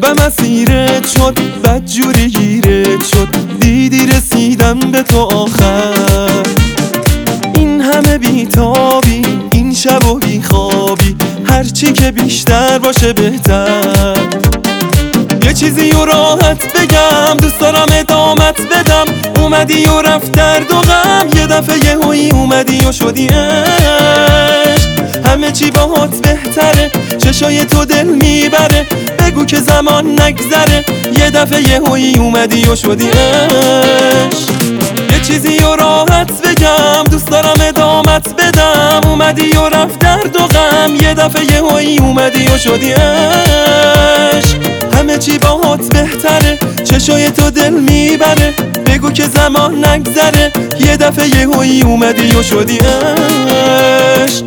به مسیرت شد، بدجوری گیرت شد، دیدی رسیدم به تو آخر. این همه بیتابی، این شب و بیخوابی، هرچی که بیشتر باشه بهتر. یه چیزی و راحت بگم، دوست دارم ادامت بدم. اومدی و رفت درد و غم، یه دفعه یهویی اومدی و شدی عشق. همه چی باهات بهتره، چشای تو دل میبره. بگو که زمان نگذره، یه دفعه یهویی اومدی و شدی عشق. یه چیزی و راحت بگم، دوست دارم ادامت بدم. اومدی و رفت درد و غم، یه دفعه یهویی اومدی و شدی عشق. همه چی باهات بهتره، چشای تو دل میبره. بگو که زمان نگذره، یه دفعه یهویی اومدی و شدی عشق.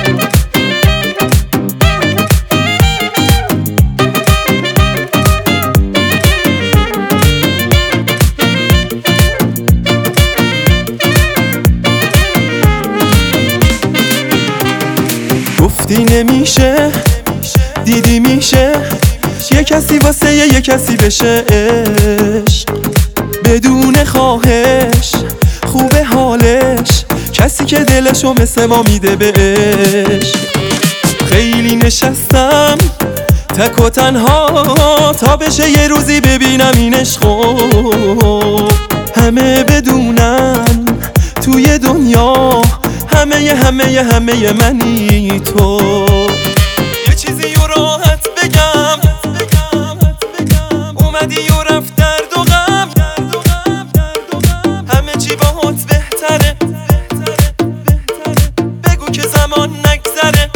گفتی نمیشه، دیدی میشه، یه کسی واسه یه کسی بشه عشق. بدون خواهش خوبه حالش، کسی که دلشو مثل ما میده بهش. خیلی نشستم تک و تنها، تا بشه یه روزی ببینم این عشقو. همه بدونن توی دنیا، همه منی تو. یه چیزی و راحت بگم، اومدی و رفت درد و غم. همه چی باهات بهتره، بگو که زمان نگذره.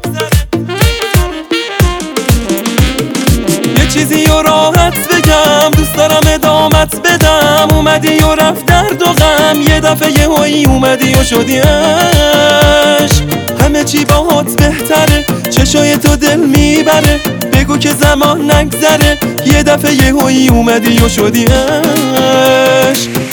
یه چیزی و راحت بگم، دوست دارم ادامت بدم. اومدی و رفت درد و غم، یه دفعه یهویی اومدی و شدی عشق. همه چی باهات بهتره، چشای تو دل میبره. بگو که زمان نگذره، یه دفعه یهویی اومدی و شدی عشق.